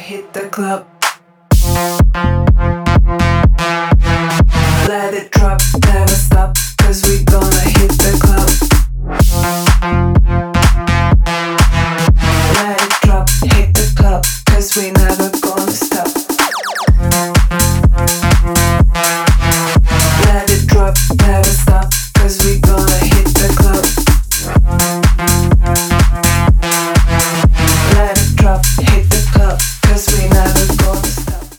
hit the club. Let it drop, never stop, 'cause we gonna hit the club. Let it drop, hit the club, 'cause we never gonna stop.